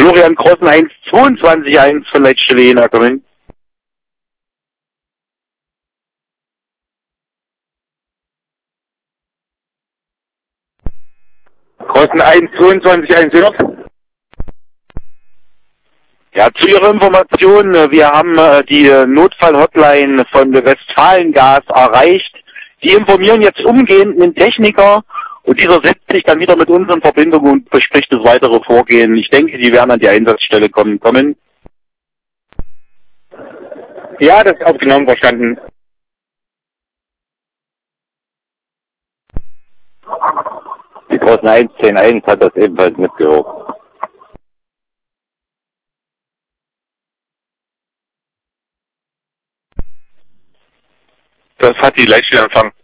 Florian Grossen 1,22,1 von Leitstelle, komm hin. Grossen 1,22,1 hört. Ja, zu Ihrer Information, wir haben die Notfall-Hotline von der Westfalengas erreicht. Die informieren jetzt umgehend den Techniker und dieser setzt sich dann wieder mit uns in Verbindung und bespricht das weitere Vorgehen. Ich denke, die werden an die Einsatzstelle kommen. Ja, das ist aufgenommen, verstanden. Die Großen 1,10,1 hat das ebenfalls mitgehört. Das hat die Leitstelle empfangen.